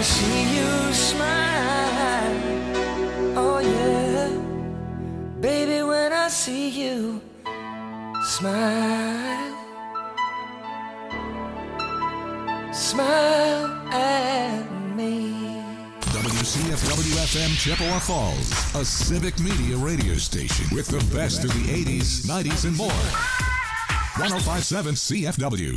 see you smile, oh yeah, baby, when I see you smile, smile at me. WCFW-FM Chippewa Falls, a civic media radio station with the best of the 80s, 90s, and more. 105.7 CFW.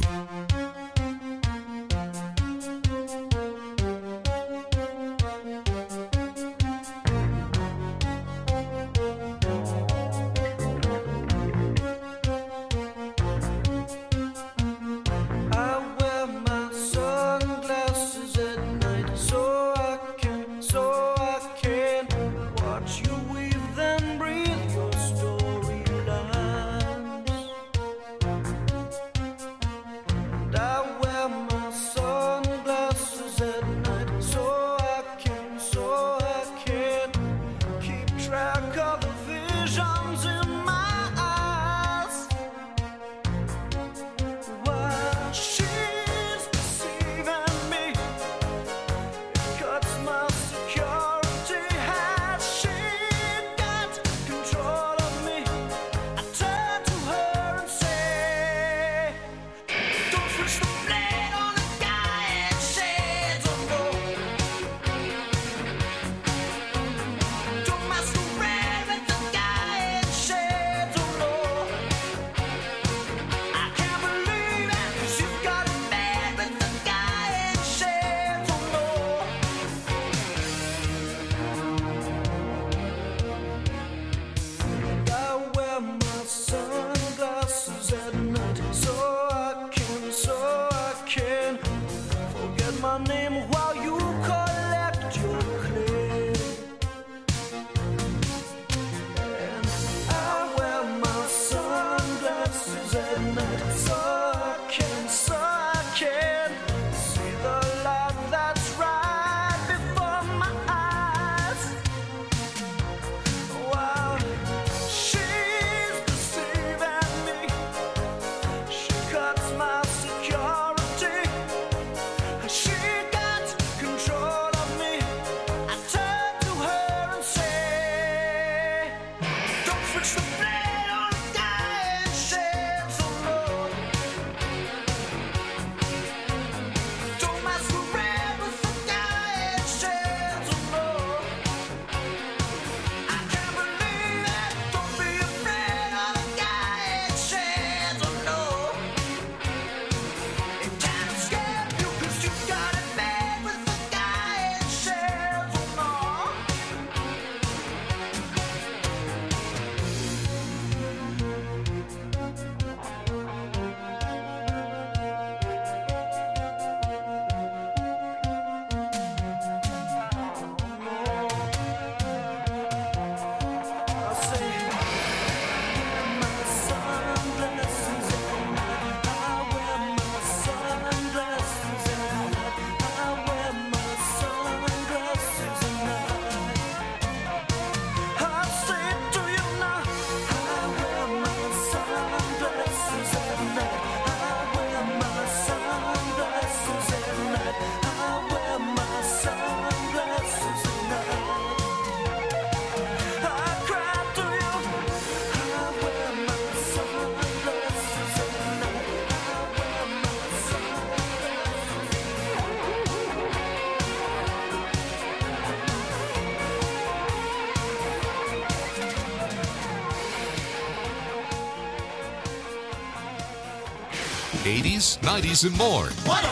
'80s, '90s, and more.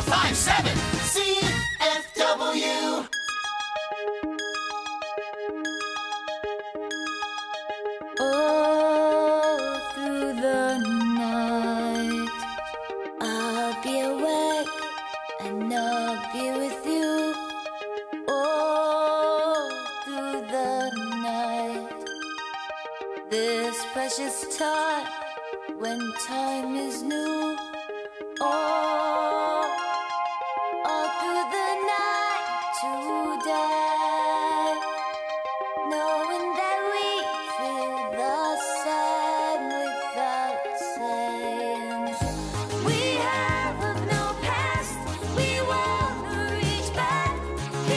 105.7 CFW. All through the night, I'll be awake and I'll be with you. All through the night, this precious time when time is new. All through the night today, knowing that we feel the same without saying. We have no past, we want to reach back.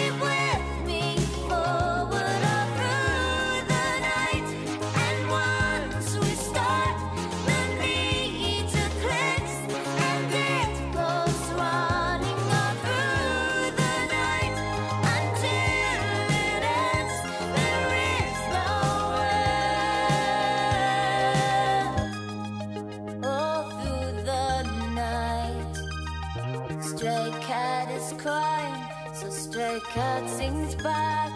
that is crying, so stray cat sings back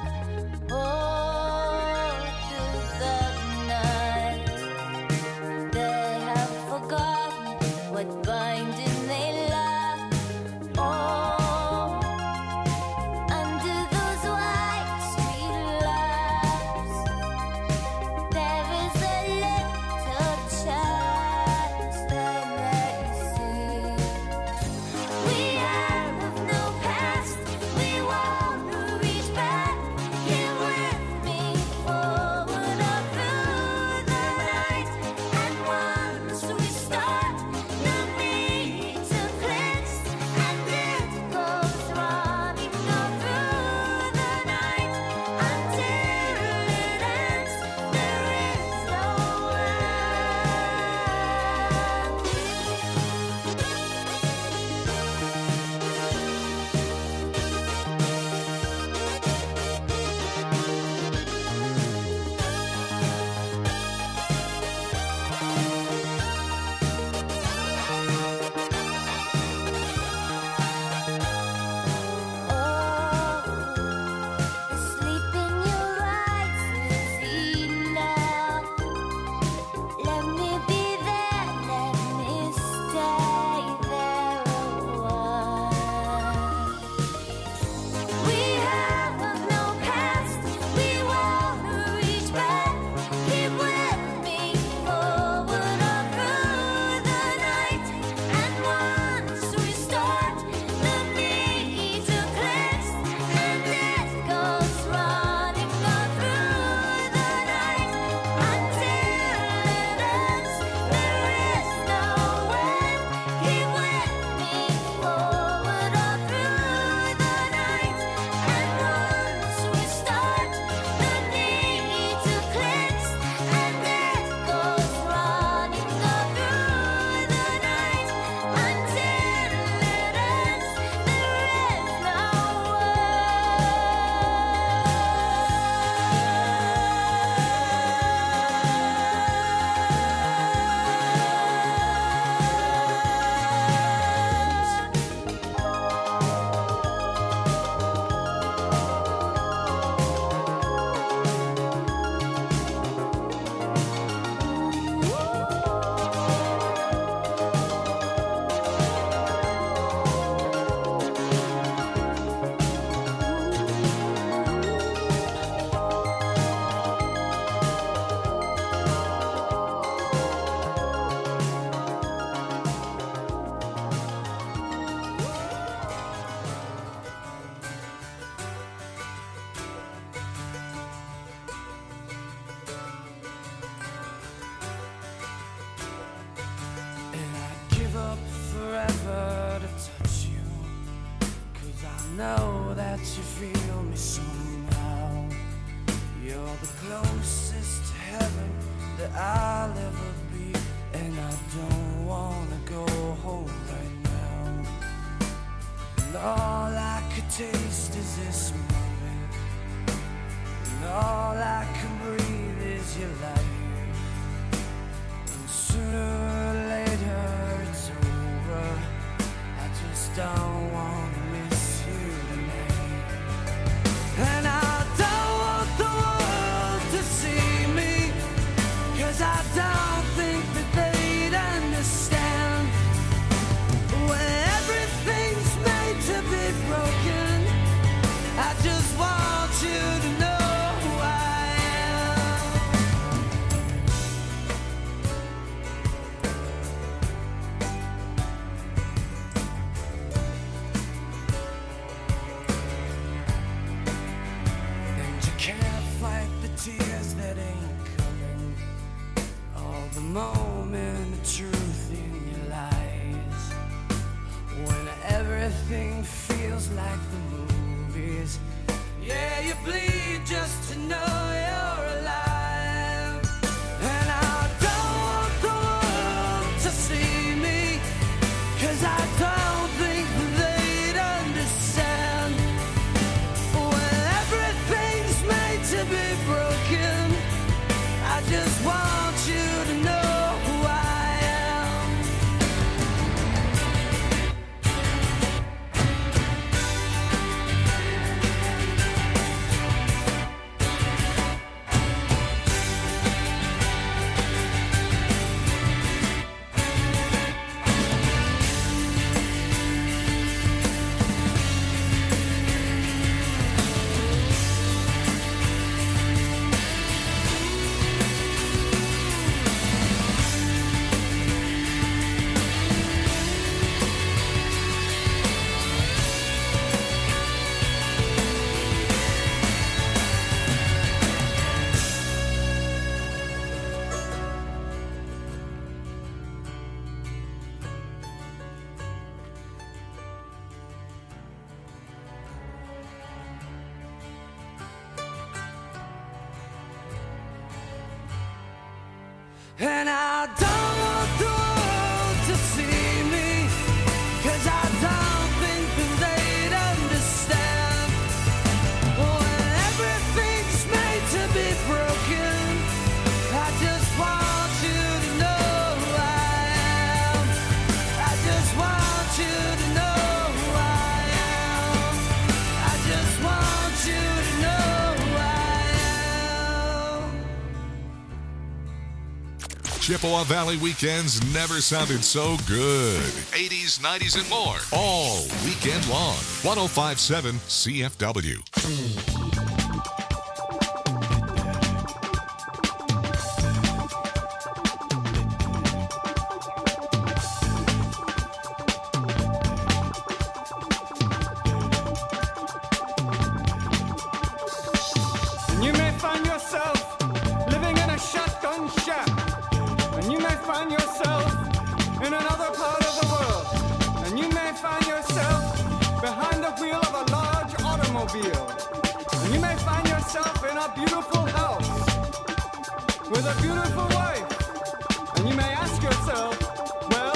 all through the night. They have forgotten what binding they lack. Oh, under those white street lamps, there is a little chance they may see. We have no past, we want to reach back. Here with me, forward or through the night. And once we start, no need to cleanse, and it goes running all through the night until it ends. There is no the sleep in your eyes is enough. Let me be there, let me stay there a while. We have no past, we want to reach back. Keep with me, forward or through the night. And once we start, the need to cleanse, and it goes running all through the night until it ends. There is no end. Keep with me, forward or through the night. And once we start, the need to cleanse, and it goes running all through the night until it ends. There is no And I'd give up forever to touch you, 'cause I know that you feel me somehow. You're the closest to heaven that I'll ever be, and I don't wanna go home right now. And all I could taste is this moment, and all I can breathe is your life. And sooner or later it's over. I just don't wanna miss you tonight. And I don't want the world to see me, 'cause I don't think that they'd understand. When everything's made to be broken, I just want you to know who I am. And you can't fight the tears that ain't coming, all the moment of truth in your lies. When everything feels like the movies, yeah, you bleed just to know you're alive. And I don't want the world to see me, 'cause I don't think they'd understand. When everything's made to be broken, I just want you to know who I am. And I don't want the world to see me, 'cause I don't think that they'd understand. When everything's made to be broken, I just want you to know who I am. I just want you to know who I am. I just want you to know who I am. Chippewa Valley weekends never sounded so good. 80s, 90s, and more. All weekend long. 105.7 CFW. You may find yourself living in a shotgun shack, and you may find yourself in another part of the world, and you may find yourself behind the wheel of a large automobile, and you may find yourself in a beautiful house with a beautiful wife, and you may ask yourself, well,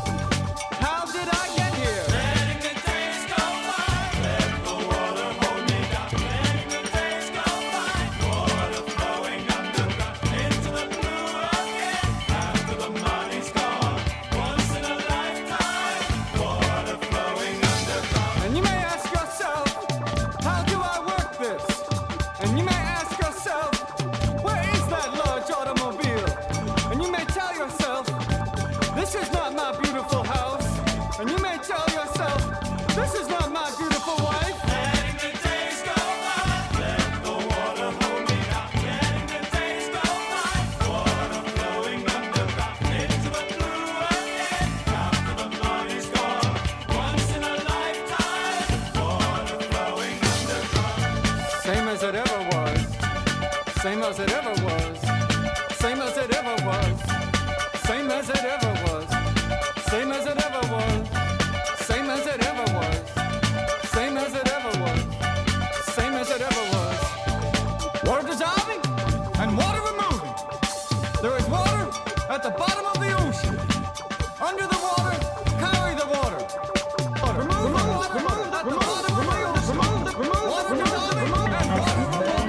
how did I get here? Letting the days go by, let the water hold me down. Letting the days go by, water flowing underground into the blue again. After the money's gone, once in a lifetime, water flowing underground. And you may ask yourself, how do I work this? And you may ask yourself, where is that large automobile? And you may tell yourself, this is not my beautiful house. And you may tell yourself, this is not my beautiful wife. Letting the days go by, let the water hold me down. Letting the days go by, water flowing underground into the blue again. After the money's gone, once in a lifetime, water flowing underground. Same as it ever was. Same as it ever was. Same as it ever was. Same as it ever was. Same as it ever was. Same as it ever was. Same as it ever was. Same as it ever was. Water dissolving and water removing. There is water at the bottom of the ocean. Under the water, carry the water. Remove the water at the bottom of the ocean. Water dissolving and water removing.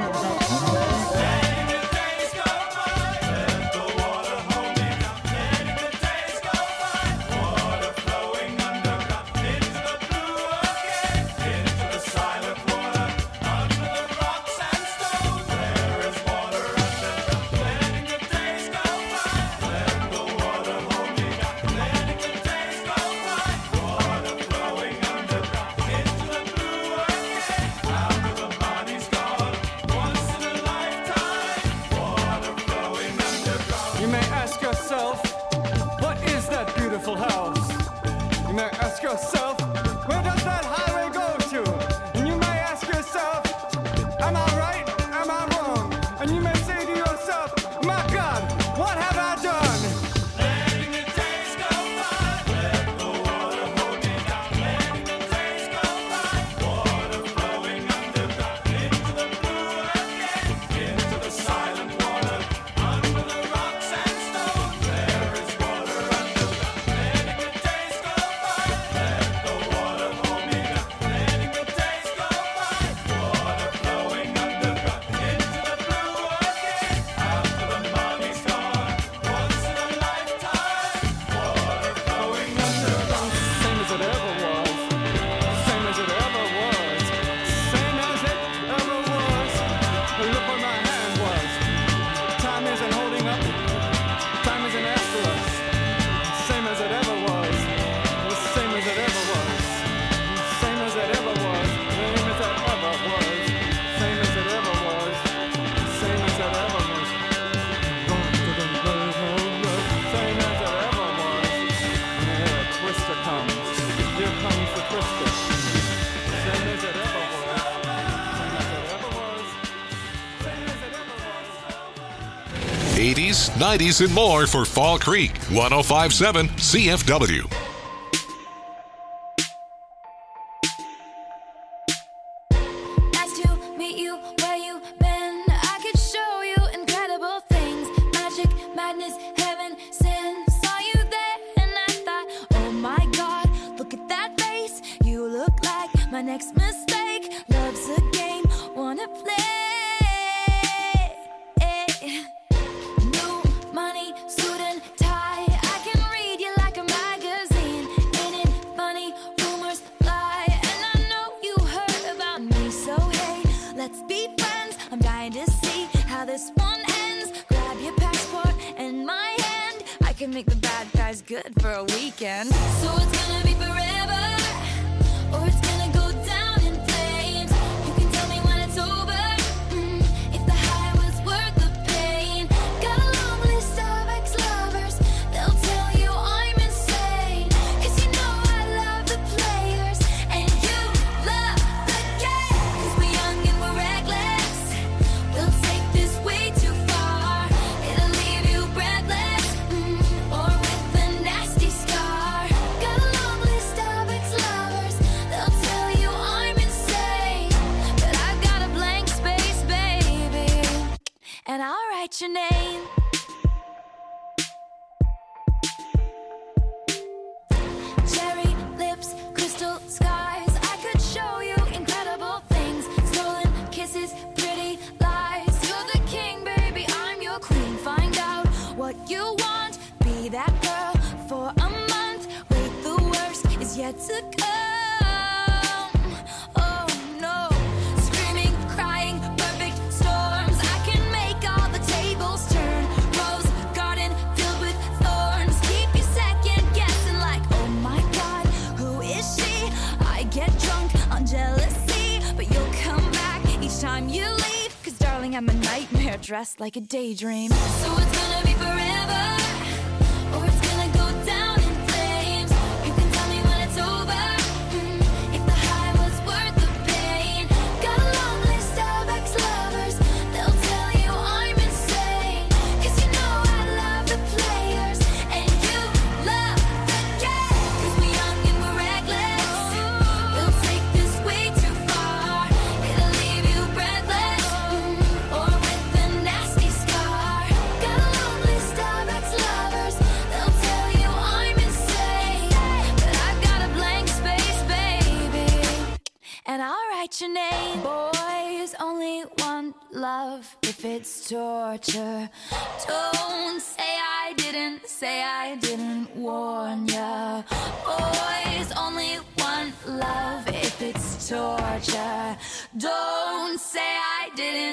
Letting the days go by, let the water hold me down. Letting the days go by, water flowing underground into the blue again, into the silent water, under the rocks and stones. There is water underground. Letting the days go by, let the water hold me down. Letting the days go by, water flowing underground into the blue again. After the money's gone, once in a lifetime, water flowing underground. You may ask yourself, what is that beautiful house? You may ask yourself, where does that highway go to? And you may ask yourself, am I right? Am I wrong? And you may say to yourself, my God, what have I done? Letting the days go by, let the water hold me down. Letting the days go by, water flowing underground into the blue again, into the silent water, under the rocks and stones. There is water underground. Letting the days go by, let the water hold me down. Letting the days go by, water flowing underground into the blue again. After the money's gone, once in a lifetime, water flowing underground. Same as it ever was. Same as it ever was. Same as it ever was. Look where my hand was. Time isn't holding up. Time isn't after us. Same as it ever was. Same as it ever was. Same as it ever was. Same as it ever was. Same as it ever was. Same as it ever was. Same as it ever was. And here a twister comes. Here comes the twister. Same as it ever was. Same as it ever was. Same as it ever was. 80s, 90s, and more for Fall Creek. 105.7 CFW. Nice to meet you where you been. I could show you incredible things. Magic, madness, my next mistake. Love's a game, wanna play. New money, suit and tie. I can read you like a magazine. Ain't it funny? Rumors fly, and I know you heard about me. So hey, let's be friends. I'm dying to see how this one ends. Grab your passport and my hand. I can make the bad guys good for a weekend. So it's gonna be forever, or it's gonna go down in flames. You can tell me when it's over, if the high was worth the pain. Got a long list of ex-lovers, they'll tell you I'm insane. 'Cause you know I love the players, and you love the game. 'Cause we're young and we're reckless, we'll take this way too far. It'll leave you breathless, or with a nasty scar. Got a long list of ex-lovers, they'll tell you I'm insane. But I've got a blank space, baby, and I'll write your name. Cherry lips, crystal skies. I could show you incredible things. Stolen kisses, pretty lies. You're the king, baby, I'm your queen. Find out what you want, be that girl for a month. Wait, the worst is yet to come. Oh no, screaming, crying, perfect storms. I can make all the tables turn. Rose garden filled with thorns. Keep you second guessing like, oh my god, who is she? I get drunk on jealousy, but you'll come back each time you leave. 'Cause darling, I'm a nightmare dressed like a daydream. So it's gonna be forever, or it's gonna go down in flames. You can tell me when it's over, if the high was worth the pain. Got a long list of ex-lovers, they'll tell you I'm insane. 'Cause you know I love the players, and you love the game. 'Cause we're young and we're reckless, we'll take this way too far. It'll leave you breathless, or with a nasty scar. Got a long list of ex-lovers, they'll tell you I'm insane. But I've got a blank space, baby, and I'll write your name. Boys only want love if it's torture. Don't say I didn't warn ya. Boys only want love if it's torture. Don't say I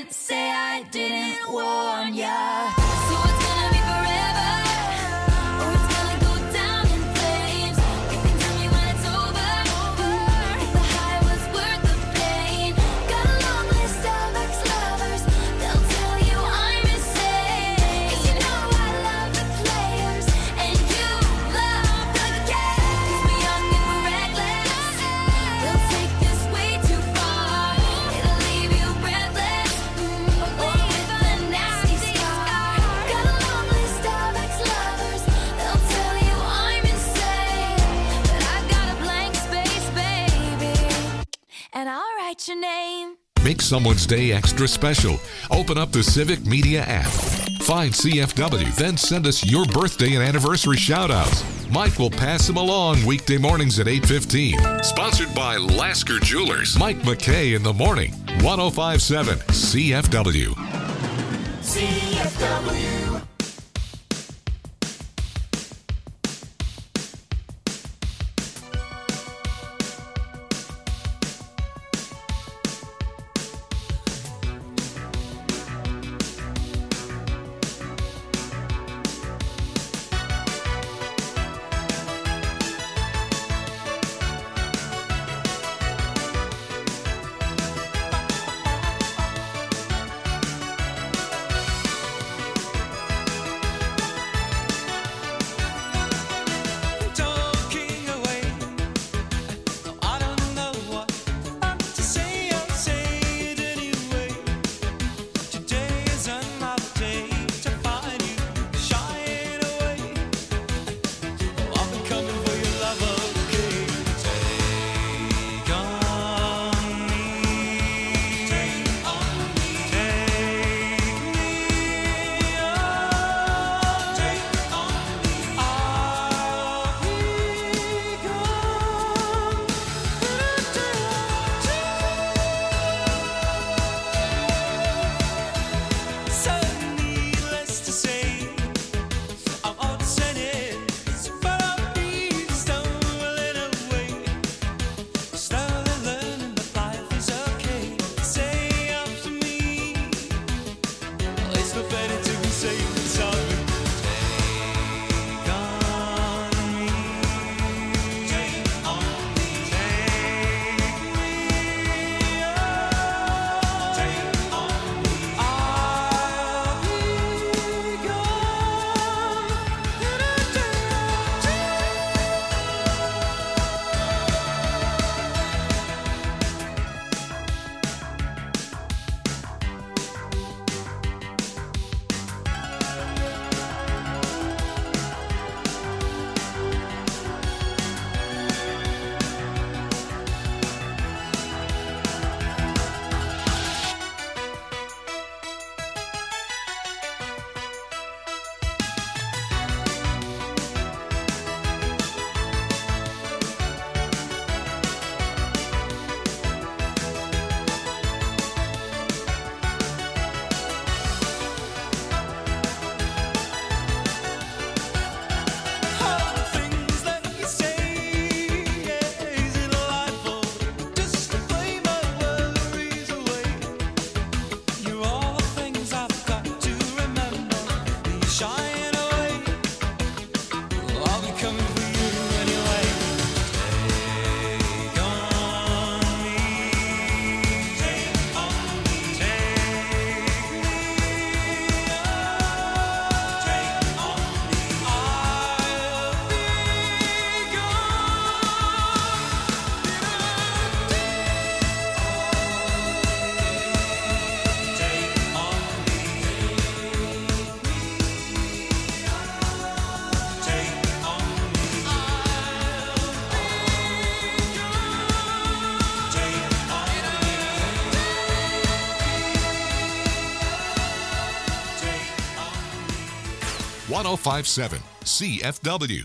didn't warn ya. So it's gonna be forever, or it's gonna go down in flames. You can tell me when it's over, if the high was worth the pain. Got a long list of ex-lovers, they'll tell you I'm insane. 'Cause you know I love the players, and you love the game. 'Cause we're young and we're reckless, we'll take this way too far. It'll leave you breathless, or with a nasty scar. Got a long list of ex-lovers, they'll tell you I'm insane. But I've got a blank space, baby, and I'll write your name. Make someone's day extra special. Open up the Civic Media app. Find CFW, then send us your birthday and anniversary shout-outs. Mike will pass them along weekday mornings at 8:15. Sponsored by Lasker Jewelers. Mike McKay in the morning. 105.7 CFW. CFW. 1057 CFW.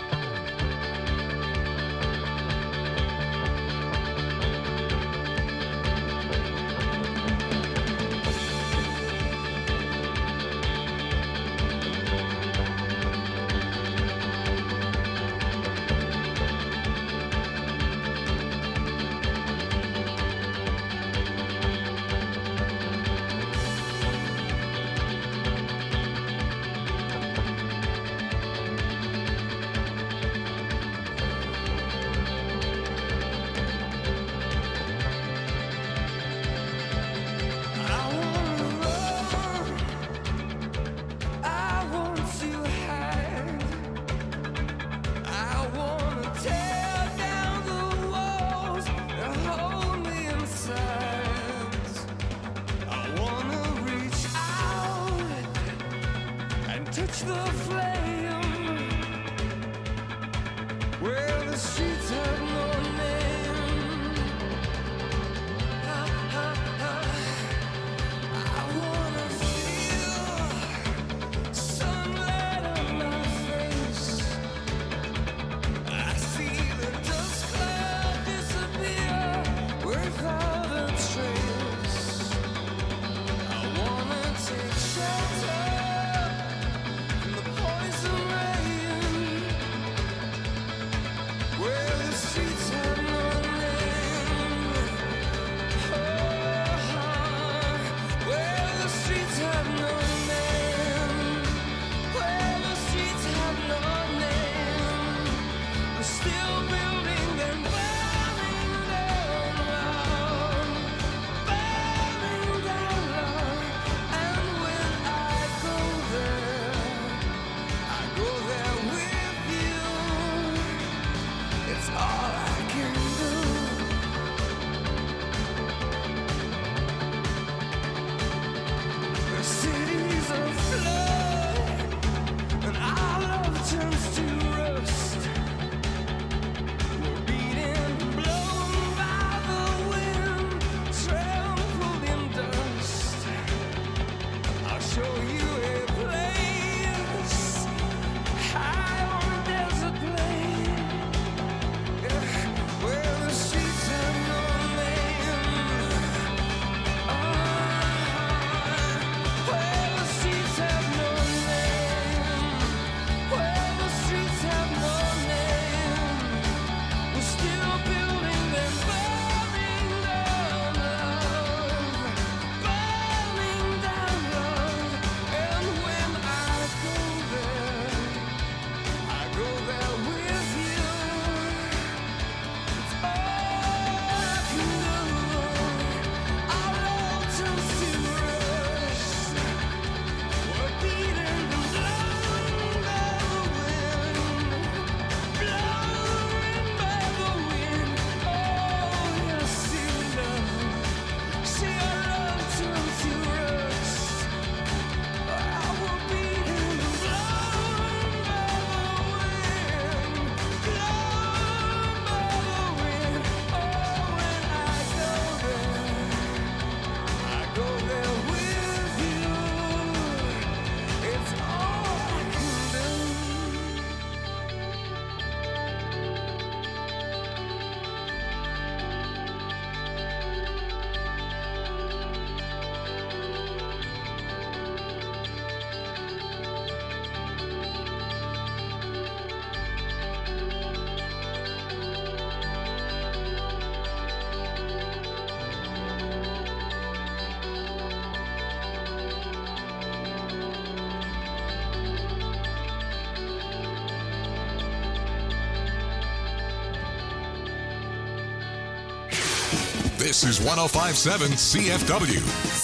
This is 1057 CFW.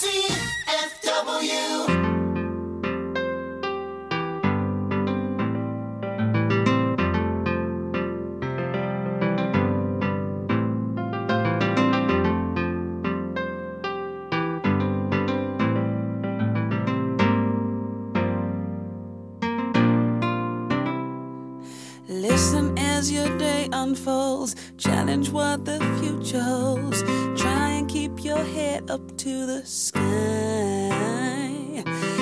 CFW. Listen as your day unfolds, challenge what the future holds. Try and keep your head up to the sky. Love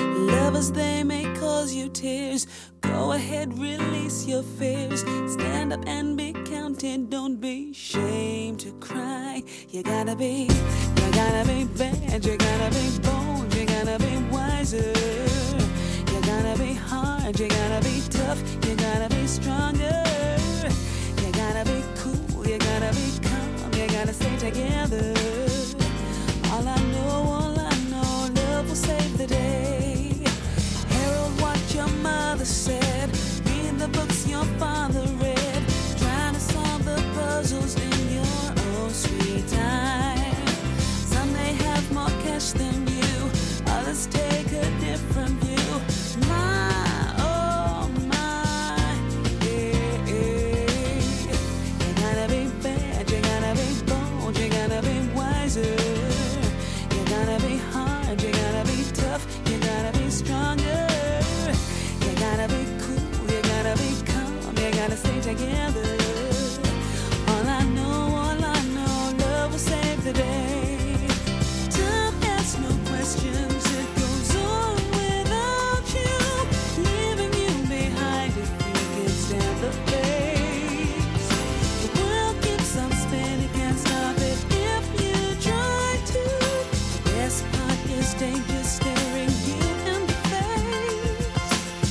Lovers, they may cause you tears. Go ahead, release your fears. Stand up and be counted. Don't be ashamed to cry. You gotta be bad. You gotta be bold. You gotta be wiser. You gotta be hard. You gotta be tough. You gotta be stronger. You gotta be cool. You gotta be calm. You gotta stay together. All I know, love will save the day. Herald what your mother said. Read the books your father read. Trying to solve the puzzles in your own sweet time. Some may have more cash than you. Others take a different view. My, oh my, yeah, yeah. You gotta be bad. You gotta be bold. You gotta be wiser. You gotta be hard. You gotta be tough. You gotta be stronger. You gotta be cool. You gotta be calm. You gotta stay together. All I know, love will save the day. Time asks no questions. It goes on without you, leaving you behind if you can stand the pace. The world keeps on spinning, can't stop it if you try to. The best part is danger staring you in the face.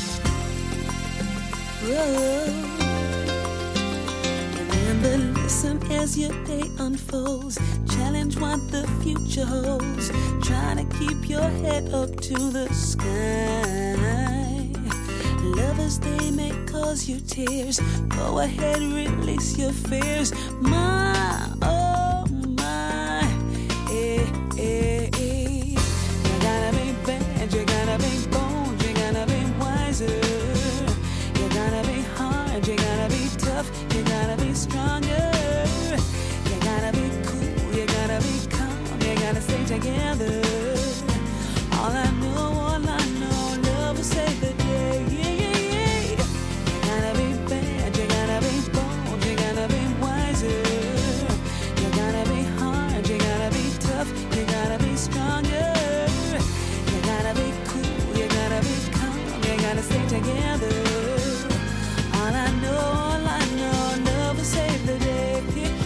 Whoa. Remember, listen as your day unfolds. Challenge what the future holds. Try to keep your head up to the sky. Lovers, they may cause you tears. Go ahead, release your fears. My, oh my, eh, eh, eh. You gotta be bad, you gotta be bold, you gotta be wiser. You gotta be hard, you gotta be tough, you gotta be stronger. You gotta be cool, you gotta be calm, you gotta stay together. All I know, love will save the day. Yeah, yeah, yeah. You gotta be bad, you gotta be bold, you gotta be wiser. You gotta be hard, you gotta be tough, you gotta be stronger. You gotta be cool, you gotta be calm, you gotta stay together. All I know, love will save the day.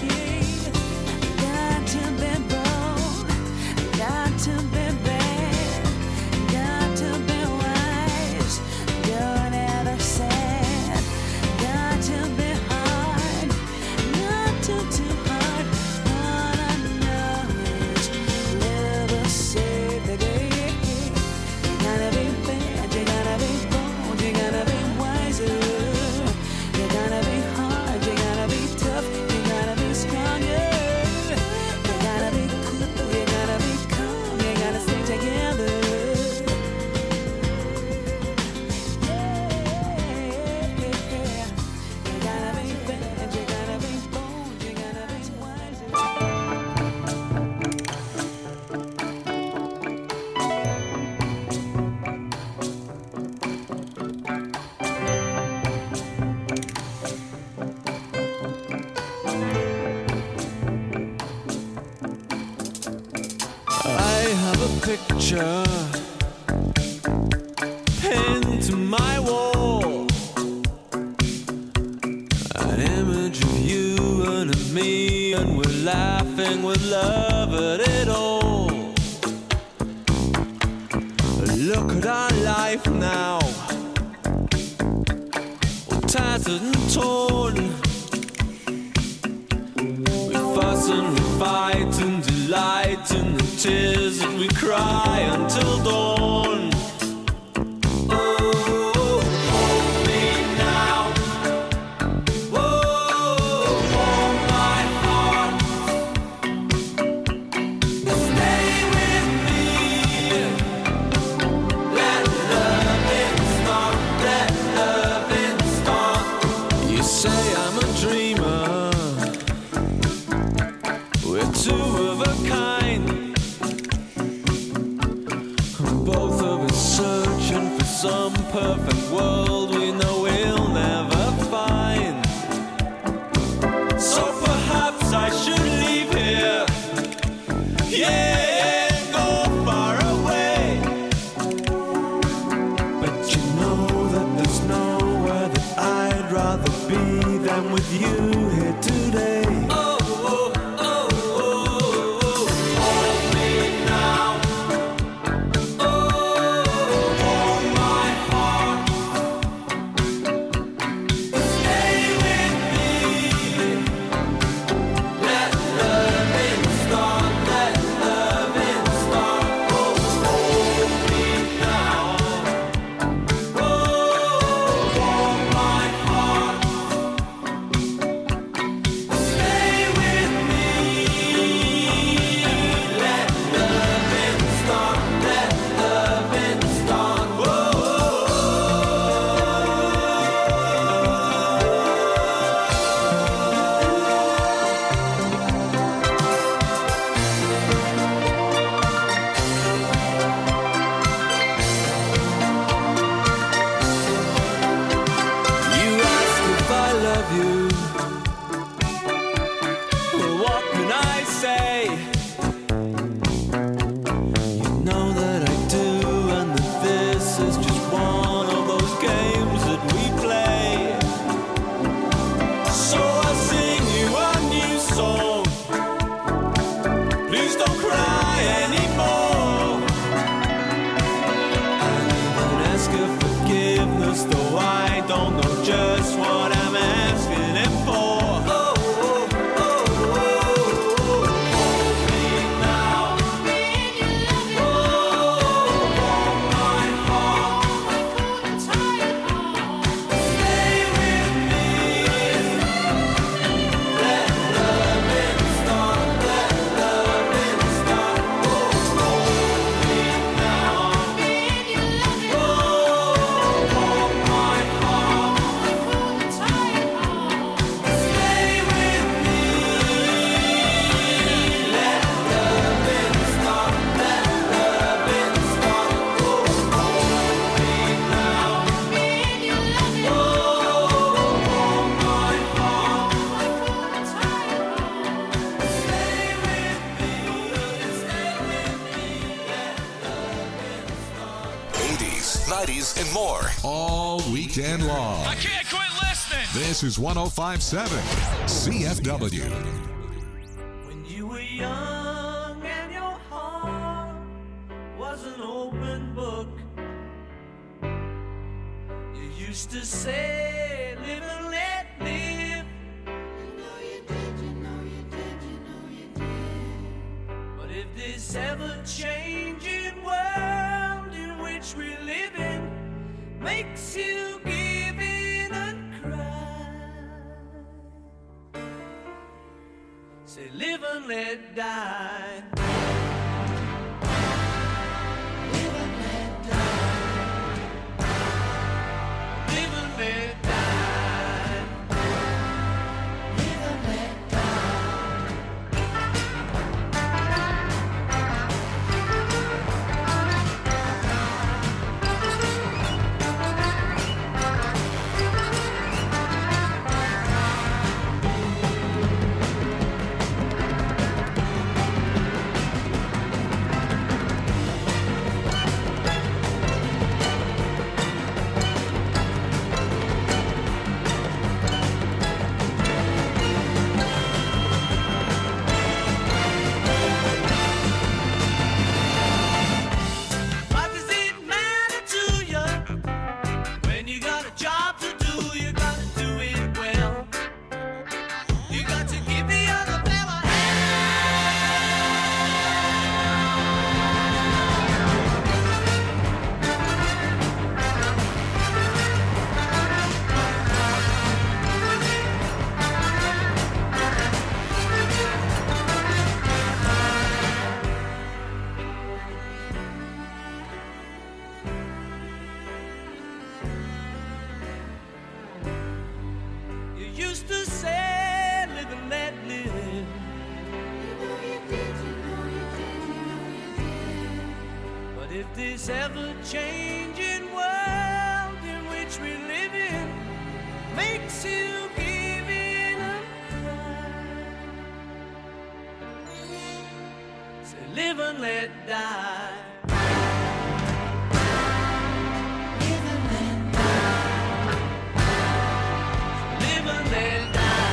Got to be bold, got to be bad, got to be wise, don't ever sad. Got to be hard, not too hard. All I know is love will save the day. You gotta be bad, you gotta be bold, you gotta be wiser. You gotta be hard, you gotta be tough, you gotta be stronger. You gotta be cool, you gotta be calm, you gotta stay together. Yeah. You gotta be bad, you gotta be bold, you gotta be wiser. I have a picture pinned to my wall, an image of you and of me, and we're laughing with love at it all. Look at our life now, all tattered and torn. We fuss and we fight and delight in the tears that we cry until dawn. Oh, hold me now. Oh, hold my heart. Stay with me. Let loving start. Let loving start. You say I'm a dreamer. We're two of a kind. Both of us searching for some perfect world we know we'll never find. So perhaps I should leave here. Yeah, go far away. with you here today. Hold me now. Hold my heart. Stay with me. Let loving start. Let loving start. Hold me now. Hold my heart. Stay with me. Let loving start. Let loving start. You ask if I love you. Well, what can I say? You know that I do, and that this is just one of those games that we play. So I sing you a new song. Please don't cry anymore. I even ask for forgiveness, though I don't know just what I'm asking it for. Hold me now. Hold my heart. Stay with me. Let loving start. Let loving start. Hold me now. Hold my heart. Stay with me. Let loving start. Let loving start. Hold me now. Hold my heart. Stay with me. Stay with me. Let loving start. 80s, 90s, and more. All weekend long. I can't quit listening. This is 105.7 CFW. When you were young and your heart was an open book, you used to say, live and let live. You know you did, you know you did, you know you did. But if this ever-changing world in which we live in makes you give in and cry, say live and let die. Live and let die. Live and let die. Live and let die. What does it matter to you when you got a job to do? You gotta do it well. You got to give the other fella You used to say, live and let live. You know you did, you know you did, you know you did. But if this ever-changing world in which we live in makes you give in and cry, say live and let die. Live and let die. Live and let die.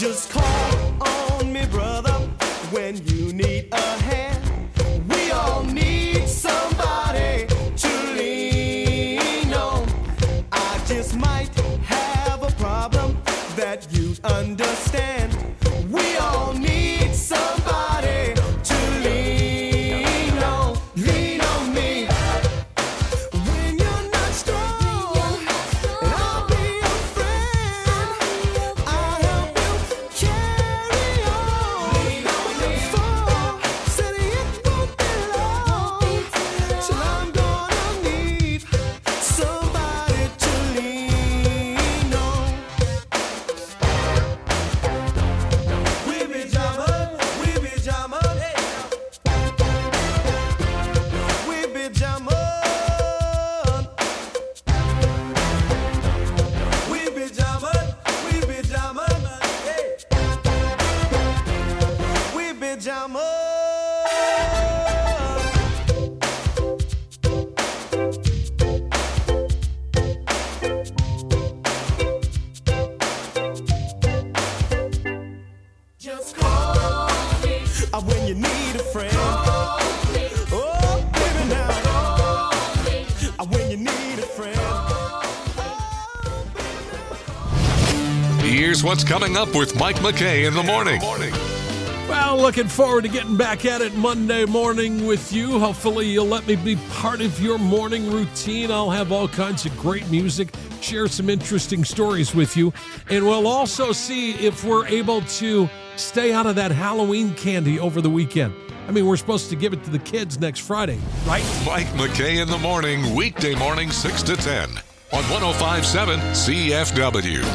Just call on me, brother, when you need a hand. We all need somebody to lean on. I just might have a problem that you'd understand. We all need somebody to lean on. Lean on me when you're not strong, and I'll be your friend. I'll help you carry on. Lean on me. Said it won't be long till I'm gonna need somebody to lean on. We be jamming, we be jamming, we be jamming, we be jamming, we be jamming, we be jamming. Just call me when you need a friend. Oh, baby, now. When you need a friend. Here's what's coming up with Mike McKay in the morning. Well, looking forward to getting back at it Monday morning with you. Hopefully you'll let me be part of your morning routine. I'll have all kinds of great music, share some interesting stories with you, and we'll also see if we're able to stay out of that Halloween candy over the weekend. I mean, we're supposed to give it to the kids next Friday, right? Mike McKay in the morning, weekday morning 6 to 10 on 105.7 CFW.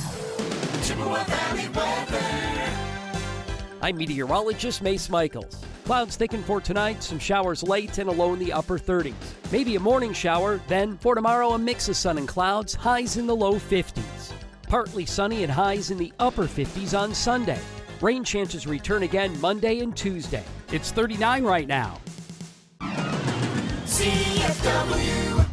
I'm meteorologist Mace Michaels. Clouds thicken for tonight, some showers late and a low in the upper 30s. Maybe a morning shower, then for tomorrow a mix of sun and clouds, highs in the low 50s. Partly sunny and highs in the upper 50s on Sunday. Rain chances return again Monday and Tuesday. It's 39 right now. CFW.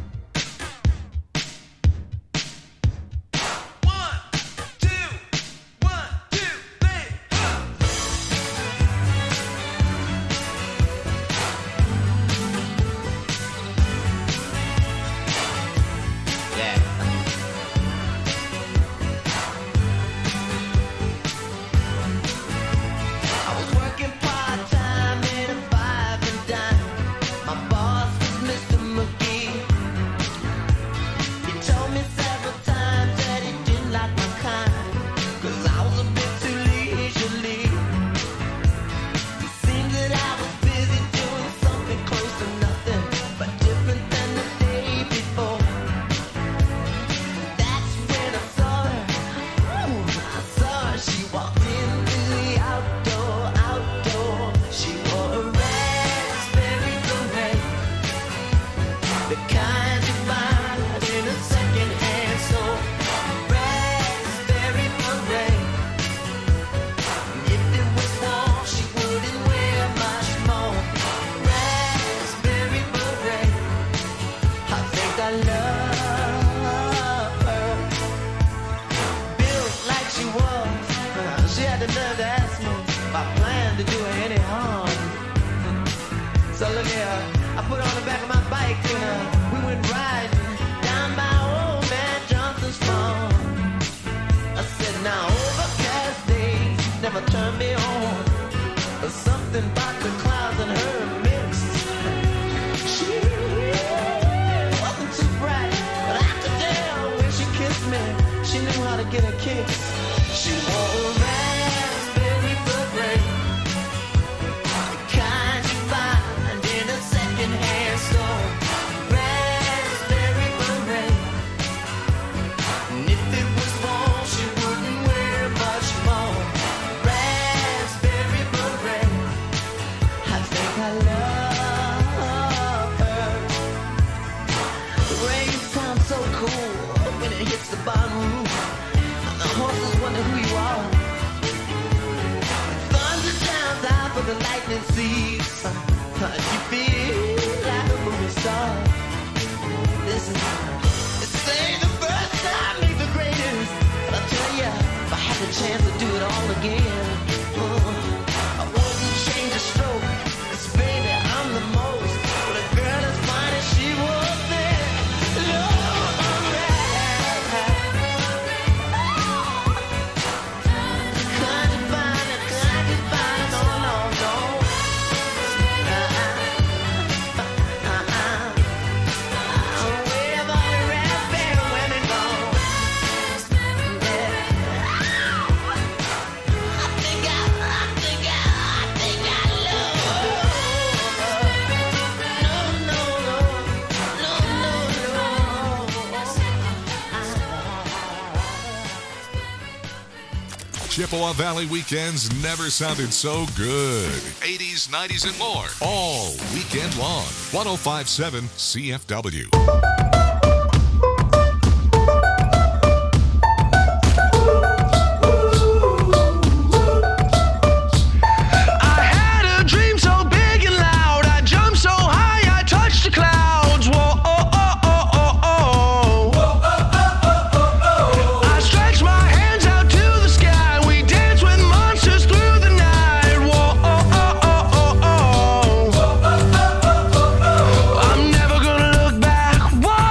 a chance to do it all again. I wouldn't change a stroke, 'cause baby, I'm the most. But a girl as fine as she was there. Chippewa Valley weekends never sounded so good. 80s, 90s, and more. All weekend long. 105.7 CFW. I'm never gonna look back. Whoa.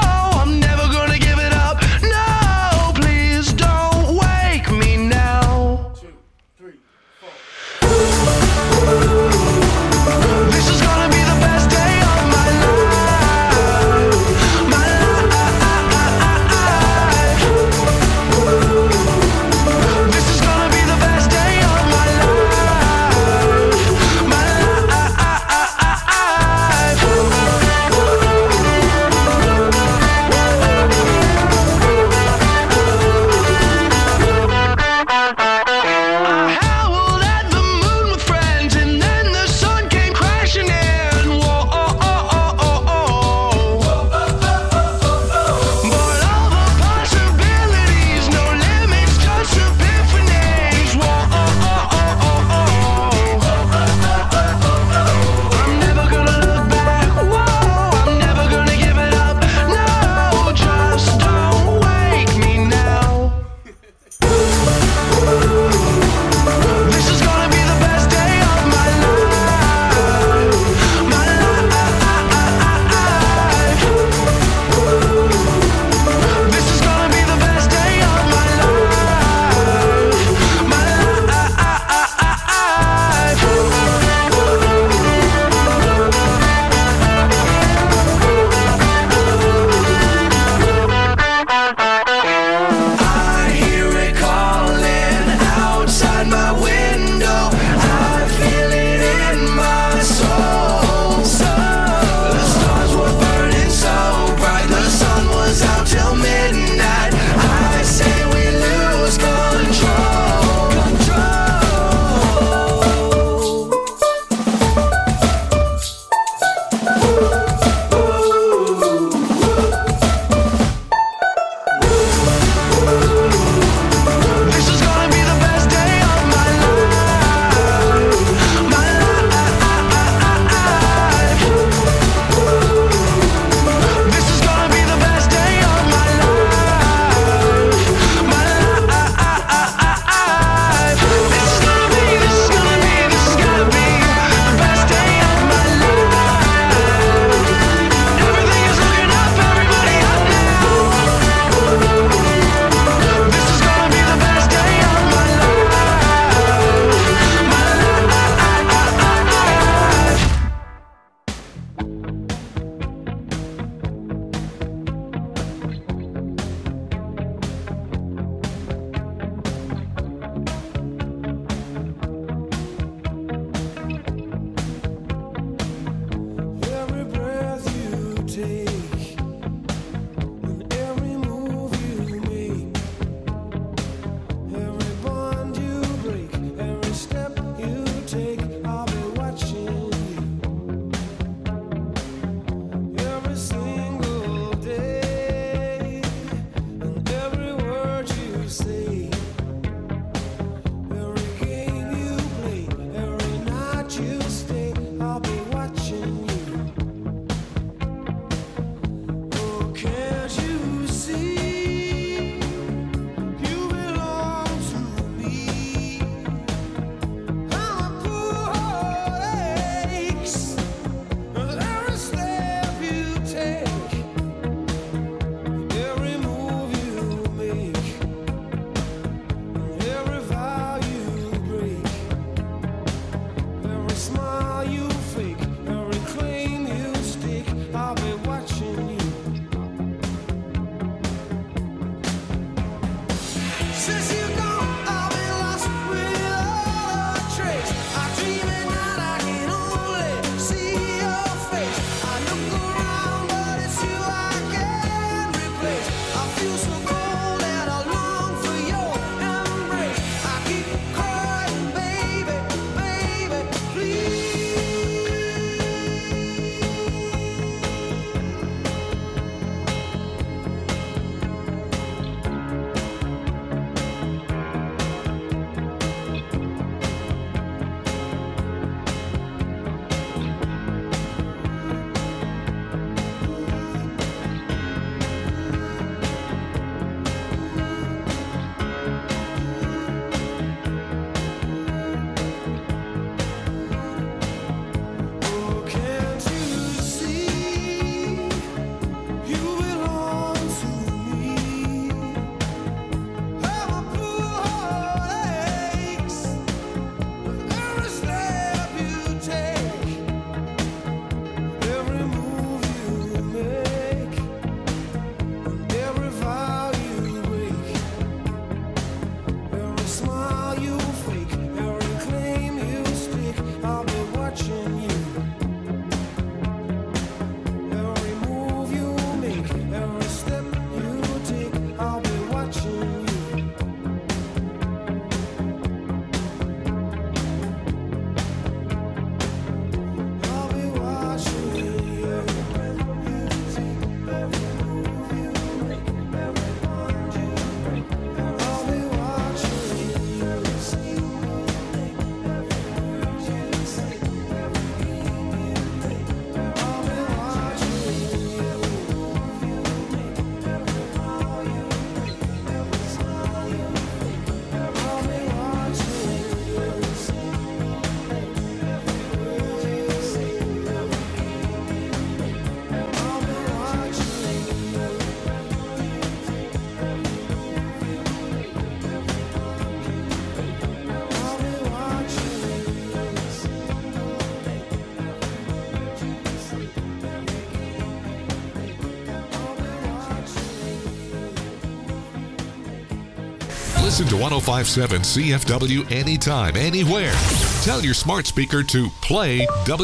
Listen to 105.7 CFW anytime, anywhere. Tell your smart speaker to play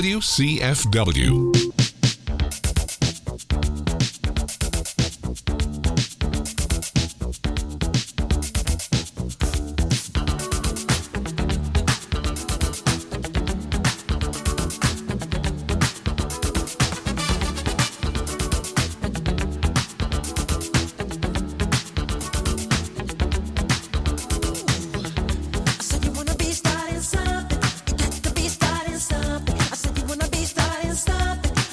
WCFW. Something. I said you wanna be starting something.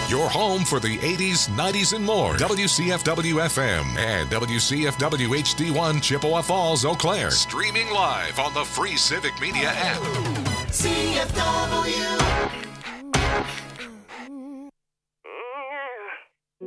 Your home for the 80s, 90s, and more. WCFW-FM and WCFW HD1 Chippewa Falls, Eau Claire. Streaming live on the free Civic Media app. CFW.